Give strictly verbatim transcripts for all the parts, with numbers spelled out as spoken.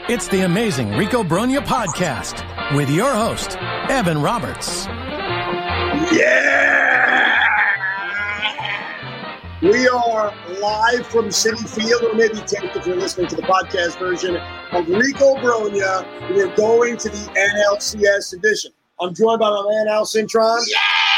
It's the amazing Rico Brogna podcast with your host, Evan Roberts. Yeah! We are live from Citi Field, or maybe taped if you're listening to the podcast version of Rico Brogna. We're going to the N L C S edition. I'm joined by my man, Al Cintron. Yeah!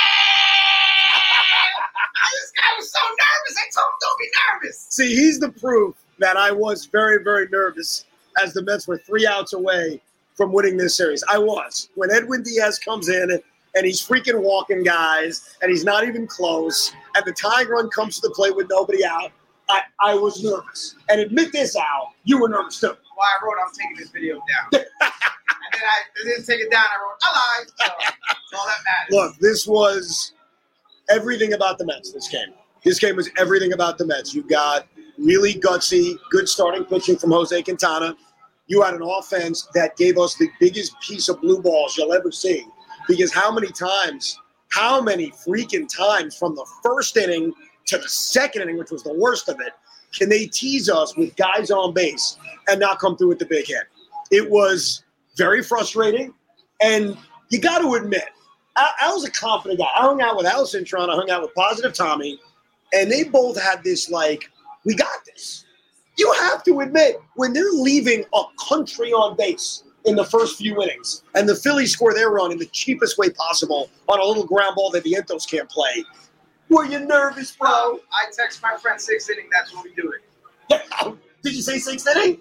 This guy was so nervous. I told him, don't be nervous. See, he's the proof that I was very, very nervous as the Mets were three outs away from winning this series. I was. When Edwin Diaz comes in and he's freaking walking guys and he's not even close and the tying run comes to the plate with nobody out, I, I was nervous. And admit this, Al, you were nervous too. Well, I wrote, I'm taking this video down. and then I, I didn't take it down. I wrote, I lied. So that's all that matters. Look, this was everything about the Mets, this game. This game was everything about the Mets. You got really gutsy, good starting pitching from Jose Quintana. You had an offense that gave us the biggest piece of blue balls you'll ever see. Because how many times, how many freaking times from the first inning to the second inning, which was the worst of it, can they tease us with guys on base and not come through with the big hit? It was very frustrating. And you got to admit, I, I was a confident guy. I hung out with Al Cintron. I hung out with Positive Tommy. And they both had this, like, we got this. You have to admit, when they're leaving a country on base in the first few innings, and the Phillies score their run in the cheapest way possible on a little ground ball that the Vientos can't play, were you nervous, bro? Um, I text my friend sixth inning, that's when we do it. Did you say sixth inning?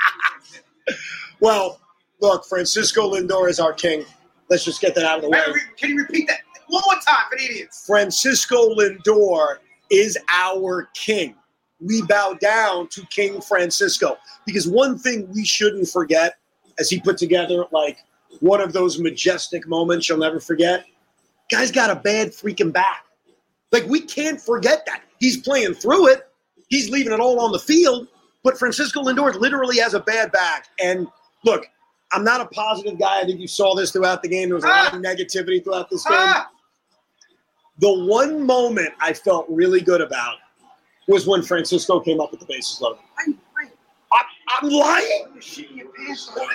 Well, look, Francisco Lindor is our king. Let's just get that out of the way. Can you repeat that one more time for the idiots? Francisco Lindor is our king. We bow down to King Francisco. Because one thing we shouldn't forget, as he put together like one of those majestic moments you'll never forget, guy's got a bad freaking back. Like, we can't forget that. He's playing through it. He's leaving it all on the field. But Francisco Lindor literally has a bad back. And look, I'm not a positive guy. I think you saw this throughout the game. There was a ah! lot of negativity throughout this game. Ah! The one moment I felt really good about was when Francisco came up with the bases loaded. I'm lying. I'm, I'm lying? You're shitting your pants on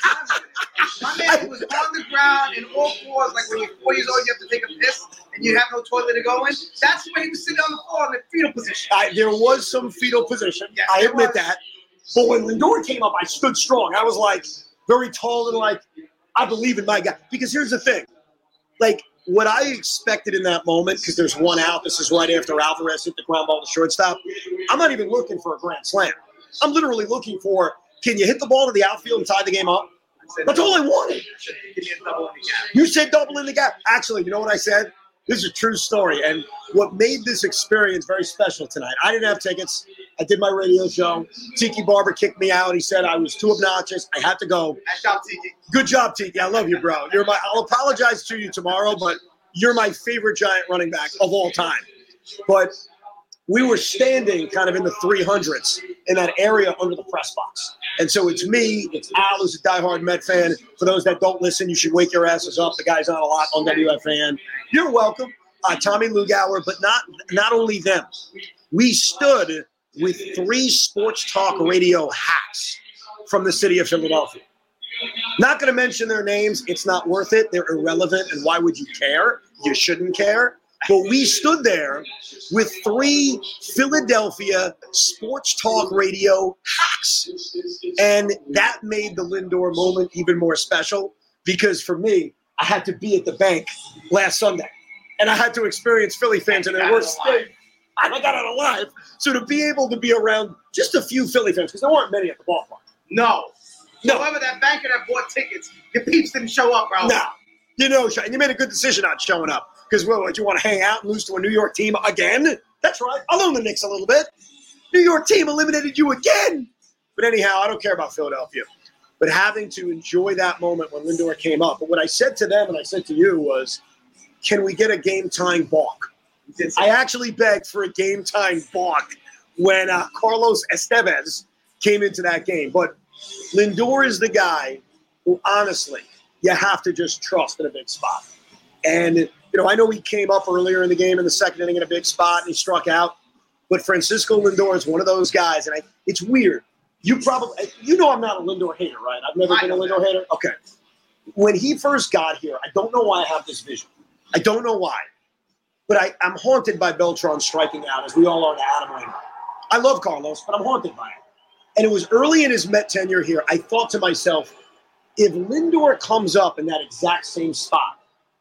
My man was on the ground in all fours, like when you're four years old, you have to take a piss, and you have no toilet to go in. That's when he was sitting on the floor in the fetal position. I, there was some fetal position. Yes, I admit was. that. But when Lindor came up, I stood strong. I was like very tall and like, I believe in my guy. Because here's the thing. Like, what I expected in that moment, because there's one out, this is right after Alvarez hit the ground ball to shortstop, I'm not even looking for a grand slam. I'm literally looking for, can you hit the ball to the outfield and tie the game up? That's all I wanted. You said double in the gap. Actually, you know what I said? This is a true story. And what made this experience very special tonight, I didn't have tickets. I did my radio show. Tiki Barber kicked me out. He said I was too obnoxious. I had to go. Nice job, Tiki. Good job, Tiki. I love you, bro. You're my. I'll apologize to you tomorrow, but you're my favorite Giant running back of all time. But we were standing kind of in the three hundreds in that area under the press box. And so it's me, it's Al, who's a diehard Met fan. For those that don't listen, you should wake your asses up. The guy's on a lot on W F A N. You're welcome. Uh, Tommy Lugauer, but not not only them. We stood with three sports talk radio hacks from the city of Philadelphia. Not going to mention their names. It's not worth it. They're irrelevant, and why would you care? You shouldn't care. But we stood there with three Philadelphia sports talk radio hacks. And that made the Lindor moment even more special because for me, I had to be at the bank last Sunday. And I had to experience Philly fans in their worst state. I got out alive. So to be able to be around just a few Philly fans, because there weren't many at the ballpark. No. No. However, that banker that bought tickets, your peeps didn't show up, bro. No. You know, and you made a good decision not showing up. Because, well, what, you want to hang out and lose to a New York team again? That's right. I'll own the Knicks a little bit. New York team eliminated you again. But anyhow, I don't care about Philadelphia. But having to enjoy that moment when Lindor came up. But what I said to them and I said to you was, can we get a game-tying balk? I actually begged for a game-tying balk when uh, Carlos Estevez came into that game. But Lindor is the guy who, honestly, you have to just trust in a big spot. And, you know, I know he came up earlier in the game in the second inning in a big spot and he struck out. But Francisco Lindor is one of those guys. And I, it's weird You probably, you know, I'm not a Lindor hater, right? I've never I been a know Lindor that. hater. Okay. When he first got here, I don't know why I have this vision. I don't know why. But I, I'm haunted by Beltran striking out, as we all are to Adam Wainwright. I love Carlos, but I'm haunted by it. And it was early in his Met tenure here, I thought to myself, if Lindor comes up in that exact same spot,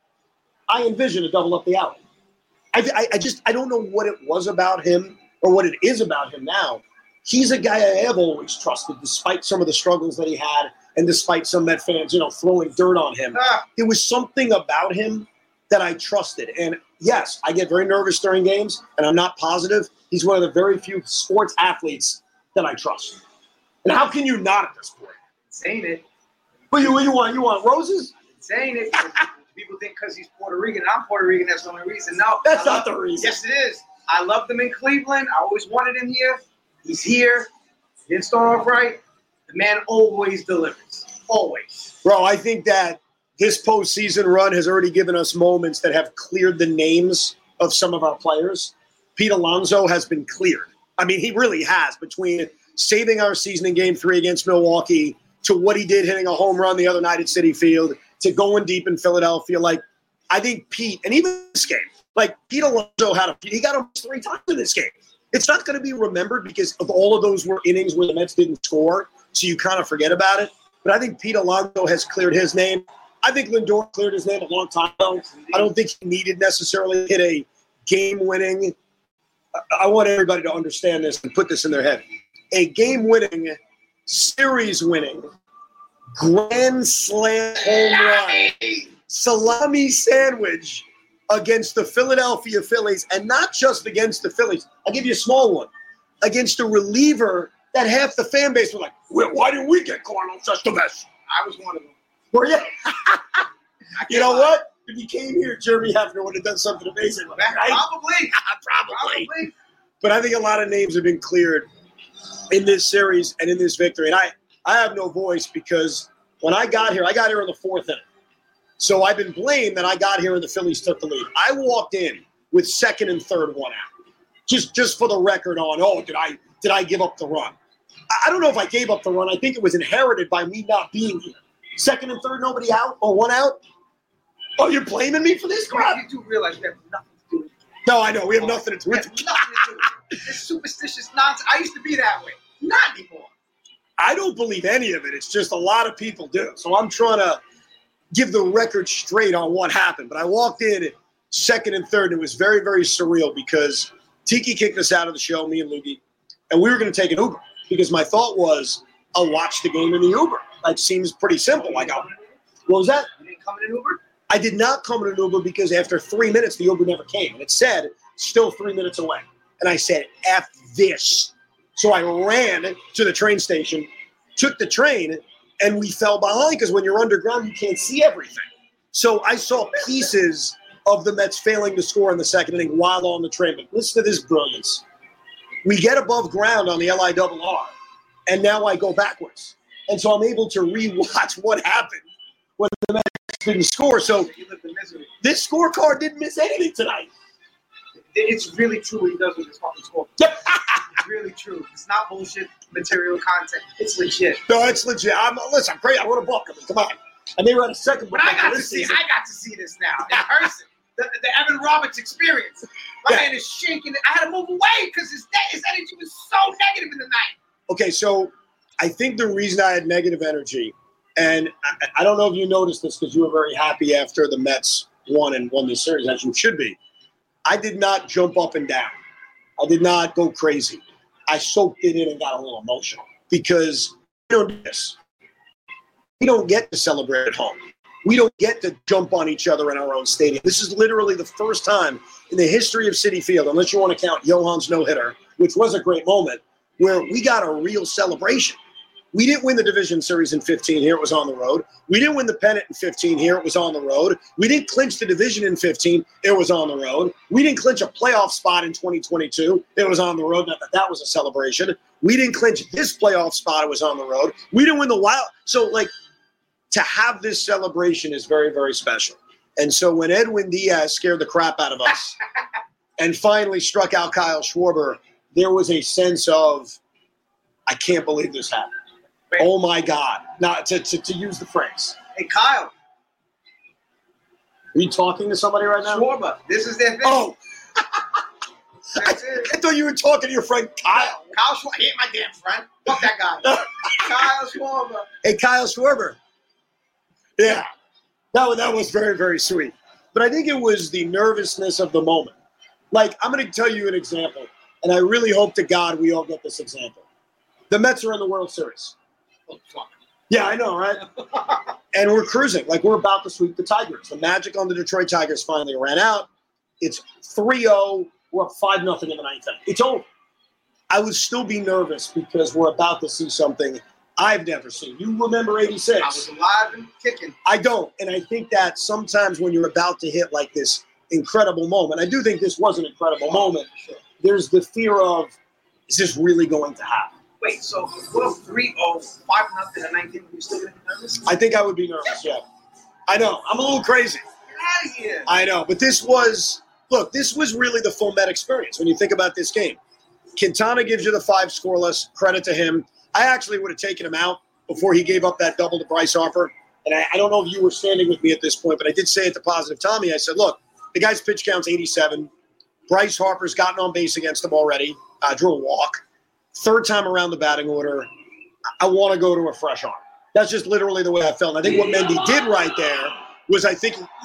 I envision a double up the alley. I, I, I just, I don't know what it was about him or what it is about him now. He's a guy I have always trusted, despite some of the struggles that he had and despite some Met fans, you know, throwing dirt on him. Ah. There was something about him that I trusted. And yes, I get very nervous during games, and I'm not positive. He's one of the very few sports athletes that I trust. And how can you not at this point? Saying it. What you, what you want? You want roses? Saying it. People think because he's Puerto Rican, I'm Puerto Rican, that's the only reason. No. That's I not love- the reason. Yes, it is. I loved him in Cleveland. I always wanted him here. He's here. Didn't start off right. The man always delivers. Always. Bro, I think that this postseason run has already given us moments that have cleared the names of some of our players. Pete Alonso has been cleared. I mean, he really has, between saving our season in game three against Milwaukee to what he did hitting a home run the other night at Citi Field to going deep in Philadelphia. Like, I think Pete, and even this game, like Pete Alonso had a, he got almost three times in this game. It's not going to be remembered because of all of those were innings where the Mets didn't score, so you kind of forget about it. But I think Pete Alonso has cleared his name. I think Lindor cleared his name a long time ago. I don't think he needed necessarily hit a game-winning. I want everybody to understand this and put this in their head. A game-winning, series-winning, grand slam home run, salami sandwich against the Philadelphia Phillies, and not just against the Phillies. I'll give you a small one. Against a reliever that half the fan base was like, well, why didn't we get Carlos Estevez? I was one of them. Were you? You know lie. what? If he came here, Jeremy Hefner would have done something amazing. Right? Probably. Probably. Probably. But I think a lot of names have been cleared in this series and in this victory. And I, I have no voice because when I got here, I got here in the fourth inning. So I've been blamed that I got here and the Phillies took the lead. I walked in with second and third one out. Just just for the record on, oh, did I did I give up the run? I, I don't know if I gave up the run. I think it was inherited by me not being here. Second and third, nobody out or one out? Oh, you're blaming me for this crap? You do realize we have nothing to do with it. No, I know. We have nothing to do We with have it. nothing to do with it. This superstitious nonsense. I used to be that way. Not anymore. I don't believe any of it. It's just a lot of people do. So I'm trying to give the record straight on what happened. But I walked in at second and third, and it was very, very surreal because Tiki kicked us out of the show, me and Loogie, and we were going to take an Uber because my thought was I'll watch the game in the Uber. That seems pretty simple. Like, I'll, what was that? You didn't come in an Uber? I did not come in an Uber because after three minutes, the Uber never came. And it said, still three minutes away. And I said, F this. So I ran to the train station, took the train, and we fell behind because when you're underground, you can't see everything. So I saw pieces of the Mets failing to score in the second inning while on the train. But listen to this brilliance. We get above ground on the L I R R, and now I go backwards. And so I'm able to re-watch what happened when the Mets didn't score. So You lived in misery. this scorecard didn't miss anything tonight. It's really true what he does with his fucking score. It's really true. It's not bullshit material content. It's legit. No, it's legit. I'm, listen, I'm crazy. I wrote a book. I mean, come on. And they were at a second book But I got to this see. season. I got to see this now in person. The, the Evan Roberts experience. My Yeah. man is shaking. I had to move away because his his energy was so negative in the night. Okay, so I think the reason I had negative energy, and I, I don't know if you noticed this because you were very happy after the Mets won and won this series, as you should be. I did not jump up and down. I did not go crazy. I soaked it in and got a little emotional because we don't do this. We don't get to celebrate at home. We don't get to jump on each other in our own stadium. This is literally the first time in the history of Citi Field, unless you want to count Johan's no-hitter, which was a great moment, where we got a real celebration. We didn't win the division series in fifteen. Here it was on the road. We didn't win the pennant in fifteen. Here it was on the road. We didn't clinch the division in fifteen. It was on the road. We didn't clinch a playoff spot in twenty twenty-two. It was on the road. Not that that was a celebration. We didn't clinch this playoff spot. It was on the road. We didn't win the wild. So, like, to have this celebration is very, very special. And so when Edwin Diaz scared the crap out of us and finally struck out Kyle Schwarber, there was a sense of, I can't believe this happened. Wait. Oh, my God. Now, to, to, to use the phrase. Hey, Kyle. Are you talking to somebody right now? Schwarber. This is their thing. Oh. I, That's it. I thought you were talking to your friend Kyle. Kyle Schwarber. He ain't my damn friend. Fuck that guy. Kyle Schwarber. Hey, Kyle Schwarber. Yeah. That was, that was very, very sweet. But I think it was the nervousness of the moment. Like, I'm going to tell you an example, and I really hope to God we all get this example. The Mets are in the World Series. Oh, fuck. Yeah, I know, right? And we're cruising. Like, we're about to sweep the Tigers. The magic on the Detroit Tigers finally ran out. It's three oh. We're up five nothing in the ninth inning. It's over. I would still be nervous because we're about to see something I've never seen. You remember eighty-six. I was alive and kicking. I don't. And I think that sometimes when you're about to hit like this incredible moment, I do think this was an incredible moment, there's the fear of, is this really going to happen? Wait, so we're three oh, five nothing in nineteen. You still gonna be nervous? I think I would be nervous, yeah. I know. I'm a little crazy. Get out of here. I know. But this was, look, this was really the full Met experience when you think about this game. Quintana gives you the five scoreless. Credit to him. I actually would have taken him out before he gave up that double to Bryce Harper. And I, I don't know if you were standing with me at this point, but I did say it to Positive Tommy. I said, look, the guy's pitch count's eighty-seven. Bryce Harper's gotten on base against him already. Uh, drew a walk. Third time around the batting order. I want to go to a fresh arm. That's just literally the way I felt. And I think what Mendy did right there was I think –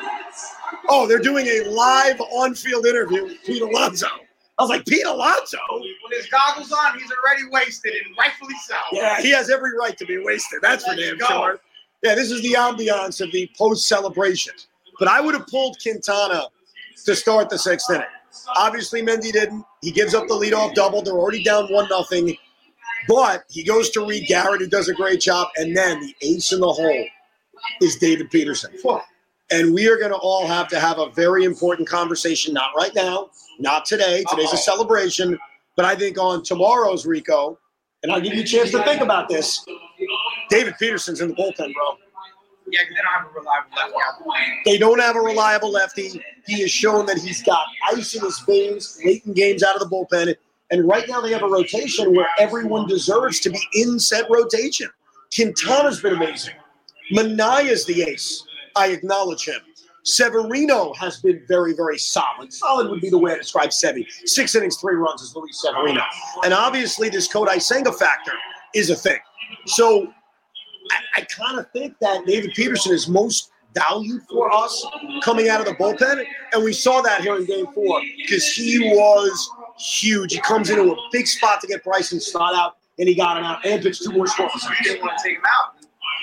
oh, they're doing a live on-field interview with Pete Alonso. I was like, Pete Alonso? With his goggles on, he's already wasted, and rightfully so. Yeah, he has every right to be wasted. That's for Let's damn go. sure. Yeah, this is the ambiance of the post-celebration. But I would have pulled Quintana to start the sixth inning. Obviously, Mendy didn't. He gives up the leadoff double. They're already down one nothing. But he goes to Reed Garrett, who does a great job. And then the ace in the hole is David Peterson. And we are going to all have to have a very important conversation, not right now, not today. Today's a celebration. But I think on tomorrow's Rico, and I'll give you a chance to think about this, David Peterson's in the bullpen, bro. Yeah, because they don't have a reliable left out. They don't have a reliable lefty. He has shown that he's got ice in his veins, late in games out of the bullpen. And right now they have a rotation where everyone deserves to be in said rotation. Quintana's been amazing. Manaya's the ace. I acknowledge him. Severino has been very, very solid. Solid would be the way I describe Sevy. Six innings, three runs is Luis Severino. And obviously this Kodai Senga factor is a thing. So I, I kind of think that David Peterson is most valued for us coming out of the bullpen. And we saw that here in game four because he was huge. He comes into a big spot to get Bryson Stott out, and he got him out and pitched two more scores. You didn't want to take him out.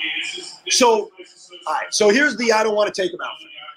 So, all right. So here's the I don't want to take him out.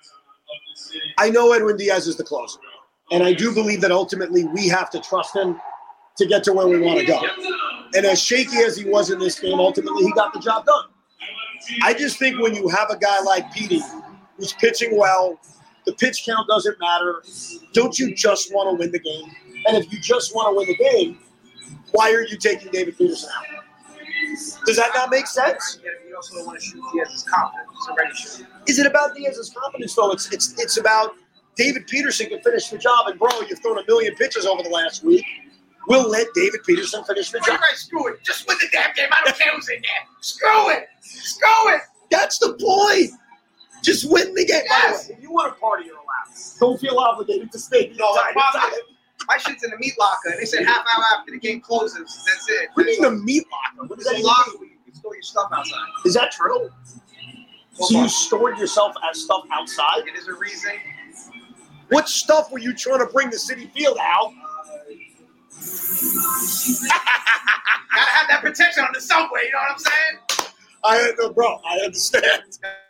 I know Edwin Diaz is the closer, and I do believe that ultimately we have to trust him to get to where we want to go. And as shaky as he was in this game, ultimately he got the job done. I just think when you have a guy like Petey who's pitching well, the pitch count doesn't matter. Don't you just want to win the game? And if you just want to win the game, why are you taking David Peterson out? Does that not make sense? Yeah, you also don't want to shoot Diaz's confidence. He's already shooting. Is it about Diaz's confidence, though? It's it's it's about David Peterson can finish the job. And, bro, you've thrown a million pitches over the last week. We'll let David Peterson finish the All job. right, screw it. Just win the damn game. I don't care who's in there. Screw it. Screw it. That's the point. Just win the game. Yes. By the way, if you want to party, you're allowed. Don't feel obligated to stay the No, entire my, time. my shit's in the meat locker. And they said half hour after the game closes. That's it. What do you mean the meat locker? What does that It's a even locker mean? where you can store your stuff outside. Is that true? So you stored yourself as stuff outside? It is a reason. What stuff were you trying to bring to City Field, Al? Gotta have that protection on the subway, you know what I'm saying? I no, bro, I understand.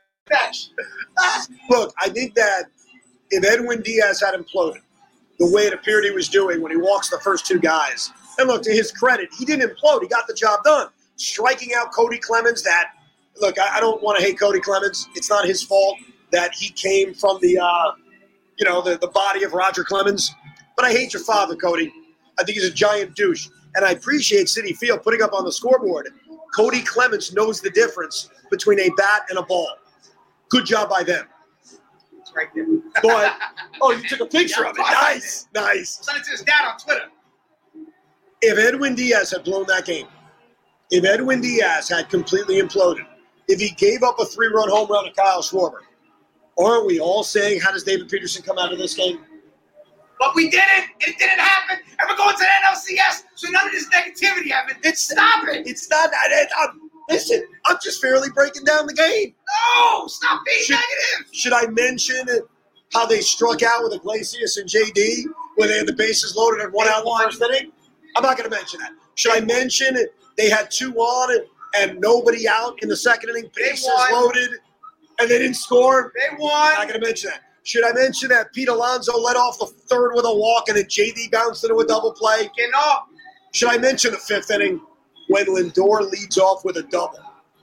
Look, I think that if Edwin Diaz had imploded the way it appeared he was doing when he walks the first two guys, and look, to his credit, he didn't implode. He got the job done. Striking out Cody Clemens, that, look, I, I don't want to hate Cody Clemens. It's not his fault that he came from the, uh, you know, the, the body of Roger Clemens. But I hate your father, Cody. I think he's a giant douche. And I appreciate City Field putting up on the scoreboard. Cody Clemens knows the difference between a bat and a ball. Good job by them. It's right there. But, oh, you took a picture Yeah, of it. Nice, nice. Send it to his dad on Twitter. If Edwin Diaz had blown that game, if Edwin Diaz had completely imploded, if he gave up a three-run home run to Kyle Schwarber, aren't we all saying, how does David Peterson come out of this game? But we didn't. It didn't happen. And we're going to the N L C S, so none of this negativity happened. It's Stop it. It's not. I, I'm, listen, I'm just fairly breaking down the game. No, stop being Should, negative. should I mention how they struck out with Iglesias and J D when they had the bases loaded and one out in the first inning? I'm not going to mention that. Should I mention they had two on and, and nobody out in the second inning, bases loaded, and they didn't score? They won. I'm not going to mention that. Should I mention that Pete Alonso led off the third with a walk and then J D bounced into a double play? Getting off. Should I mention the fifth inning when Lindor leads off with a double?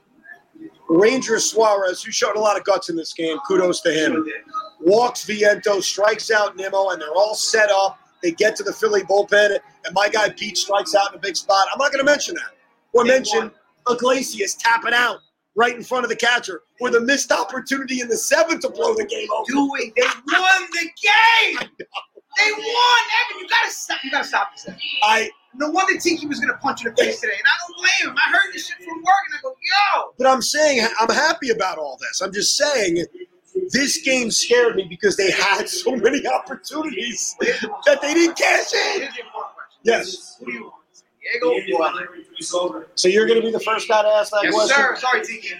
Ranger Suarez, who showed a lot of guts in this game, kudos to him, walks Vientos, strikes out Nimmo, and they're all set up. They get to the Philly bullpen, and my guy Pete strikes out in a big spot. I'm not going to mention that. Or mention Iglesias tapping out right in front of the catcher with a missed opportunity in the seventh to blow the game over. Doing, they won the game. They won, Evan. You gotta stop. You gotta stop this. I. No wonder Tiki was gonna punch in the face today, and I don't blame him. I heard this shit from work, and I go, yo. But I'm saying I'm happy about all this. I'm just saying this game scared me because they had so many opportunities that they didn't cash in. Here's the important question. Yes. Who do you want? Diego or Portland? So you're going to be the first guy to ask that Yes, question? sir. Sorry, Tiki.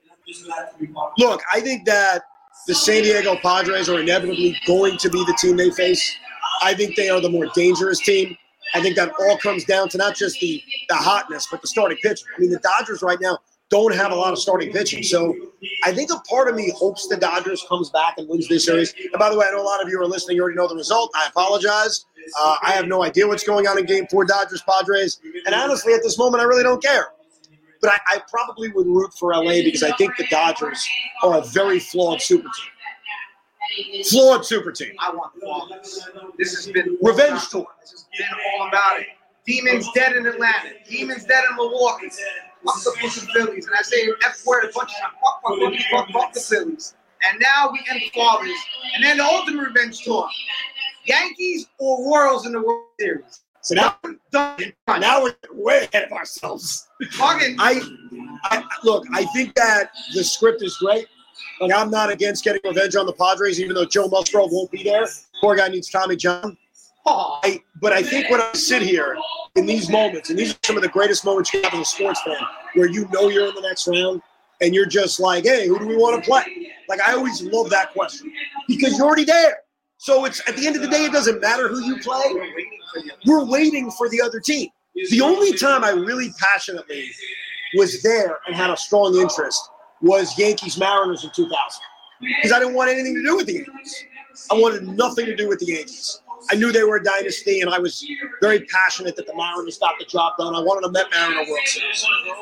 Look, I think that the San Diego Padres are inevitably going to be the team they face. I think they are the more dangerous team. I think that all comes down to not just the, the hotness, but the starting pitching. I mean, the Dodgers right now don't have a lot of starting pitching. So I think a part of me hopes the Dodgers comes back and wins this series. And by the way, I know a lot of you are listening. You already know the result. I apologize. Uh, I have no idea what's going on in Game four, Dodgers-Padres. And honestly, at this moment, I really don't care. But I, I probably would root for L A because I think the Dodgers are a very flawed super team. Flawed super team. I want the Falcons. This has been Revenge tour. This has been all about it. Demons dead in Atlanta. Demons dead in Milwaukee. Fuck the fucking Phillies. And I say F word a bunch of times. Fuck, fuck, fuck, fuck, fuck the Phillies. And now we end the Fathers. And then the ultimate revenge tour. Yankees or Royals in the World Series. So now, now we're way ahead of ourselves. Fucking. I, I look. I think that the script is great. Like I'm not against getting revenge on the Padres, even though Joe Musgrove won't be there. Poor guy needs Tommy John. Oh. I, but I think when I sit here in these moments, and these are some of the greatest moments you have as a sports fan, where you know you're in the next round, and you're just like, hey, who do we want to play? Like I always love that question because you're already there. So it's at the end of the day, it doesn't matter who you play. We're waiting for the other team. The only time I really passionately was there and had a strong interest was Yankees Mariners in two thousand because I didn't want anything to do with the Yankees. I wanted nothing to do with the Yankees. I knew they were a dynasty, and I was very passionate that the Mariners got the job done. I wanted a Met Mariner World Series.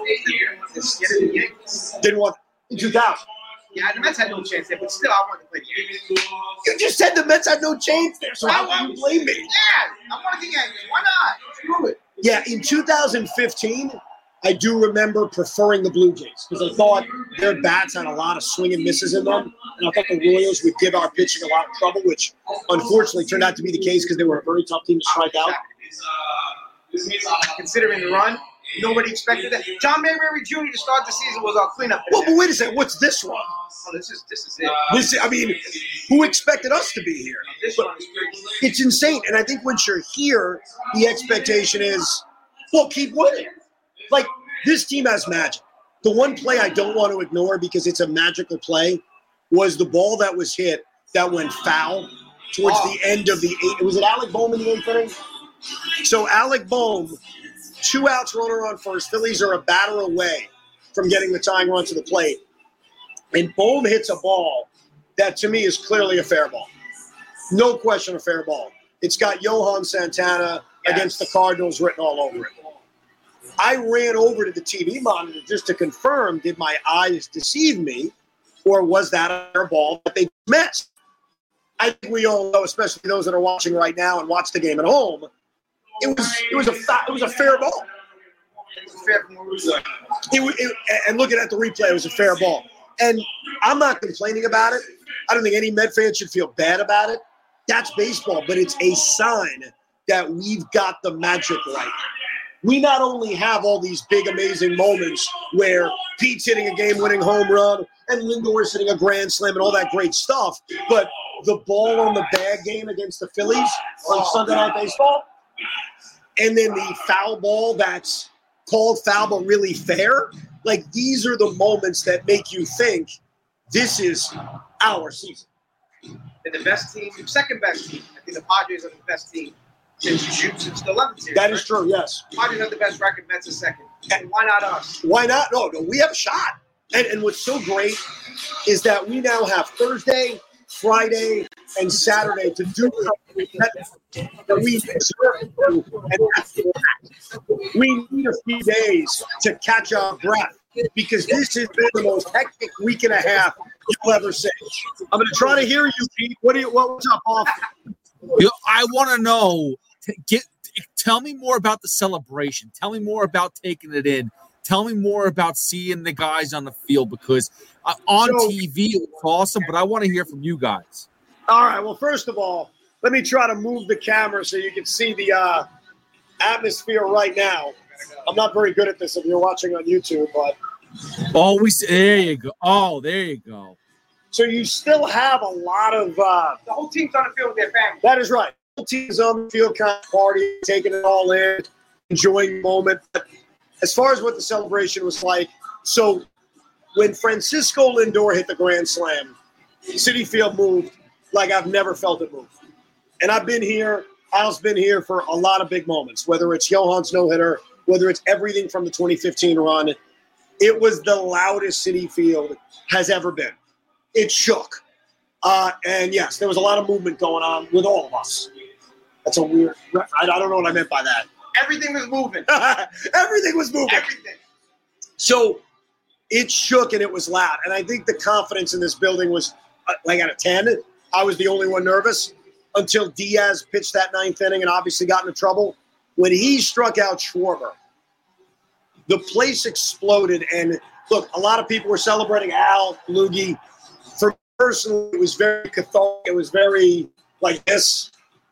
Didn't want in two thousand. Yeah, the Mets had no chance there, but still, I wanted to play the Yankees. You just said the Mets had no chance there, so I how can you blame me? Yeah, I wanted the Yankees. Why not? Screw it. Yeah, in two thousand fifteen, I do remember preferring the Blue Jays because I thought their bats had a lot of swing and misses in them, and I thought the Royals would give our pitching a lot of trouble, which unfortunately turned out to be the case because they were a very tough team to strike out. Considering the run, nobody expected that. John Mayberry Junior to start the season was our cleanup. Well, but wait a second, what's this one? Oh, this is this is it. This, I mean, who expected us to be here? This one is crazy. It's insane, and I think once you're here, the expectation is, well, keep winning. Like, this team has magic. The one play I don't want to ignore because it's a magical play was the ball that was hit that went foul towards Oh. the end of the eighth. Was it Alec Boehm in the eighth inning? So Alec Boehm, two outs, runner on first. Phillies are a batter away from getting the tying run to the plate. And Boehm hits a ball that to me is clearly a fair ball. No question a fair ball. It's got Johan Santana Yes. against the Cardinals written all over it. I ran over to the T V monitor just to confirm, did my eyes deceive me, or was that a fair ball that they missed? I think we all know, especially those that are watching right now and watch the game at home, it was it was a fa- it was a fair ball. It was fair from what we were doing. It, wa- it, and looking at the replay, it was a fair ball. And I'm not complaining about it. I don't think any Met fan should feel bad about it. That's baseball, but it's a sign that we've got the magic right. we not only have all these big, amazing moments where Pete's hitting a game-winning home run and Lindor is hitting a grand slam and all that great stuff, but the ball on the bag game against the Phillies on Sunday Night Baseball, and then the foul ball that's called foul but really fair, like these are the moments that make you think this is our season. And the best team, second best team. I think the Padres are the best team since June, since the eleventh series. That is right? true, yes. Padres have the best record, Mets are second. And why not us? Why not? No, no, we have a shot. And, and what's so great is that we now have Thursday, Friday, and Saturday to do something that we deserve to do. And that's that. We need a few days to catch our breath because this has been the most hectic week and a half you'll ever see. I'm going to try to hear you, Pete. What do you? What's up, off? I want to know. Get tell me more about the celebration. Tell me more about taking it in. Tell me more about seeing the guys on the field because uh, on so, T V it was awesome, but I want to hear from you guys. All right. Well, first of all, let me try to move the camera so you can see the uh, atmosphere right now. I'm not very good at this if you're watching on YouTube, but always there you go. Oh, there you go. So you still have a lot of uh, the whole team's on the field with their family. That is right. The whole team's on the field, kind of party, taking it all in, enjoying the moment. But as far as what the celebration was like, so when Francisco Lindor hit the grand slam, Citi Field moved like I've never felt it move. And I've been here, Al's been here for a lot of big moments, whether it's Johan's no-hitter, whether it's everything from the twenty fifteen run. It was the loudest Citi Field has ever been. It shook. Uh, and, yes, there was a lot of movement going on with all of us. That's a weird – I, I don't know what I meant by that. Everything was moving. Everything was moving. Everything. So it shook and it was loud. And I think the confidence in this building was uh, like at a ten. I was the only one nervous until Diaz pitched that ninth inning and obviously got into trouble. When he struck out Schwarber, the place exploded. And, look, a lot of people were celebrating Al, Loogie. For me personally, it was very cathartic. It was very like this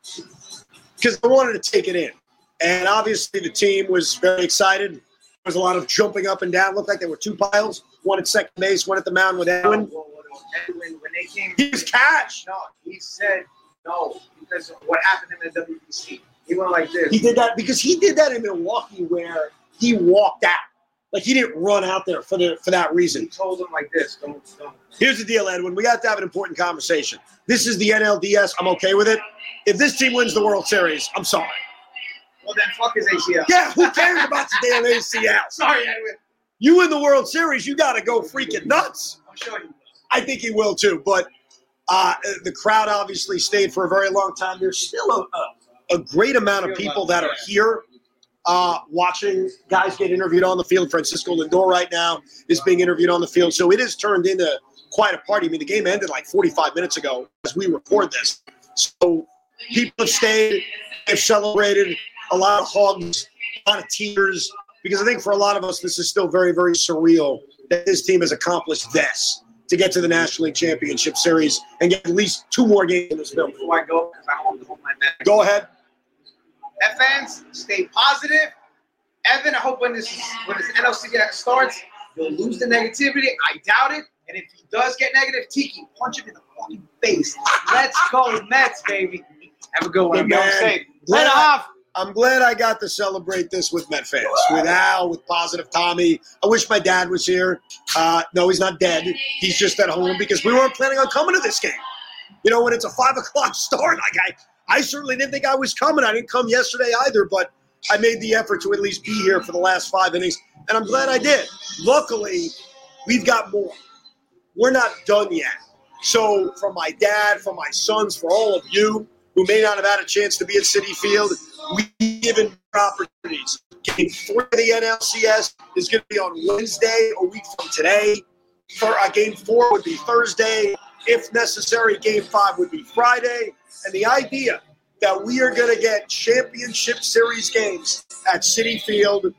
because I wanted to take it in. And obviously the team was very excited. There was a lot of jumping up and down. It looked like there were two piles. One at second base, one at the mound with Edwin. Whoa, whoa, whoa. Edwin, when they came, he was cash. No, he said no because of what happened in the W B C. He went like this. He did that because he did that in Milwaukee where he walked out. Like he didn't run out there for the for that reason. He told him like this. Don't, don't. Here's the deal, Edwin. We have to have an important conversation. This is the N L D S. I'm okay with it. If this team wins the World Series, I'm sorry. Well, then fuck his A C L. Yeah, who cares about the damn A C L? Sorry, Edwin. You win the World Series, you got to go freaking nuts. I'm sure you will. I think he will too, but uh, the crowd obviously stayed for a very long time. There's still a, a, a great amount of people that are here uh, watching guys get interviewed on the field. Francisco Lindor right now is being interviewed on the field. So it has turned into quite a party. I mean, the game ended like forty-five minutes ago as we record this. So people have stayed, they've celebrated. A lot of hugs, a lot of tears, because I think for a lot of us, this is still very, very surreal that this team has accomplished this to get to the National League Championship Series and get at least two more games in this building. Before I go, because I want to hold my back. Go ahead. F fans, stay positive. Evan, I hope when this when this N L C S starts, you'll lose the negativity. I doubt it. And if he does get negative, Tiki, punch him in the fucking face. Let's go Mets, baby. Have a good one. Hey, man. Safe. Let it off. I'm glad I got to celebrate this with Met fans, with Al, with Positive Tommy. I wish my dad was here. Uh, no, he's not dead. He's just at home because we weren't planning on coming to this game. You know, when it's a five o'clock start, like I, I certainly didn't think I was coming. I didn't come yesterday either, but I made the effort to at least be here for the last five innings, and I'm glad I did. Luckily, we've got more. We're not done yet. So for my dad, for my sons, for all of you who may not have had a chance to be at Citi Field, we've given opportunities. Game three of the N L C S is going to be on Wednesday, a week from today. For uh, game four would be Thursday. If necessary, game five would be Friday. And the idea that we are going to get championship series games at Citi Field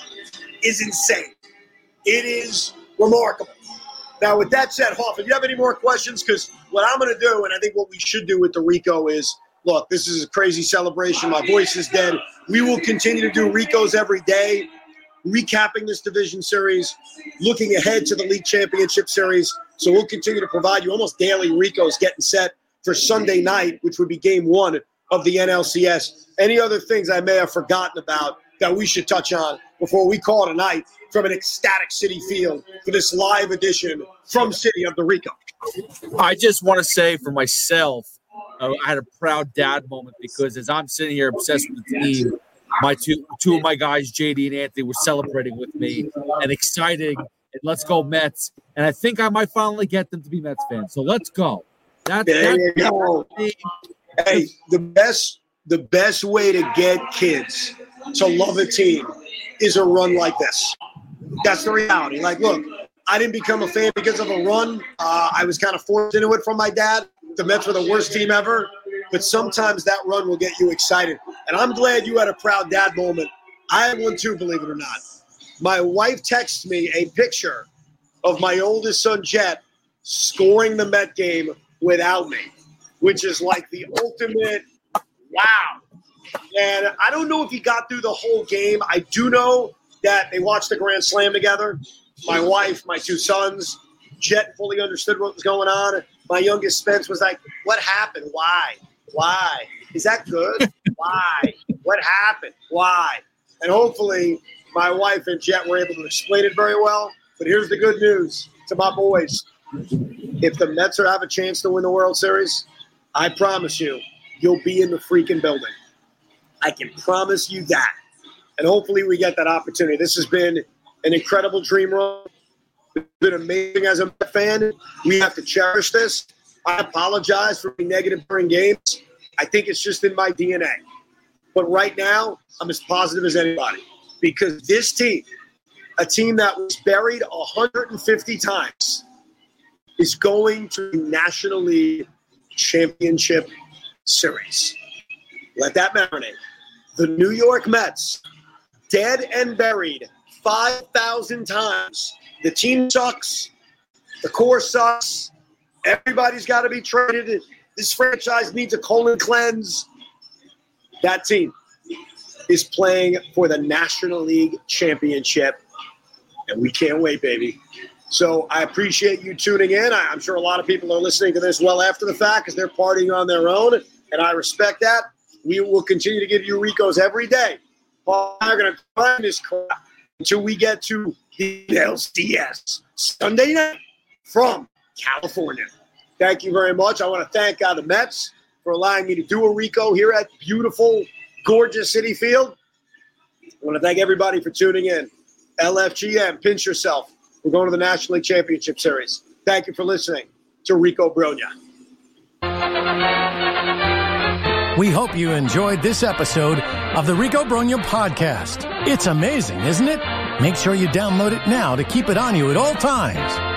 is insane. It is remarkable. Now, with that said, Hoff, if you have any more questions, because what I'm going to do, and I think what we should do with the Rico is look, this is a crazy celebration. My voice is dead. We will continue to do Ricos every day, recapping this division series, looking ahead to the league championship series. So we'll continue to provide you almost daily Ricos getting set for Sunday night, which would be game one of the N L C S. Any other things I may have forgotten about that we should touch on before we call it a night from an ecstatic Citi Field for this live edition from City of the Rico? I just want to say for myself, uh, I had a proud dad moment because as I'm sitting here obsessed with the team, my two two of my guys, J D and Anthony, were celebrating with me and exciting. And let's go Mets. And I think I might finally get them to be Mets fans. So let's go. That's, there you that's go. Hey, the best the best way to get kids to love a team is a run like this. That's the reality. Like, look, I didn't become a fan because of a run. Uh, I was kind of forced into it from my dad. The Mets were the worst team ever. But sometimes that run will get you excited. And I'm glad you had a proud dad moment. I had one too, believe it or not. My wife texted me a picture of my oldest son, Jet, scoring the Met game without me, which is like the ultimate wow. And I don't know if he got through the whole game. I do know that they watched the Grand Slam together. My wife, my two sons, Jet fully understood what was going on. My youngest Spence was like, what happened? Why? Why? Is that good? Why? What happened? Why? And hopefully my wife and Jet were able to explain it very well. But here's the good news to my boys. If the Mets are have a chance to win the World Series, I promise you, you'll be in the freaking building. I can promise you that. And hopefully we get that opportunity. This has been an incredible dream run. It's been amazing as a Met fan. We have to cherish this. I apologize for being negative during games. I think it's just in my D N A. But right now, I'm as positive as anybody because this team, a team that was buried one hundred fifty times, is going to the National League Championship Series. Let that marinate. The New York Mets, dead and buried five thousand times. The team sucks. The core sucks. Everybody's got to be traded. This franchise needs a colon cleanse. That team is playing for the National League Championship, and we can't wait, baby. So I appreciate you tuning in. I, I'm sure a lot of people are listening to this well after the fact because they're partying on their own, and I respect that. We will continue to give you Ricos every day. Paul and I are going to find this crap until we get to the L C S Sunday night from California. Thank you very much. I want to thank uh, the Mets for allowing me to do a Rico here at beautiful, gorgeous Citi Field. I want to thank everybody for tuning in. L F G M, pinch yourself. We're going to the National League Championship Series. Thank you for listening to Rico Brogna. We hope you enjoyed this episode of the Rico Brogna Podcast. It's amazing, isn't it? Make sure you download it now to keep it on you at all times.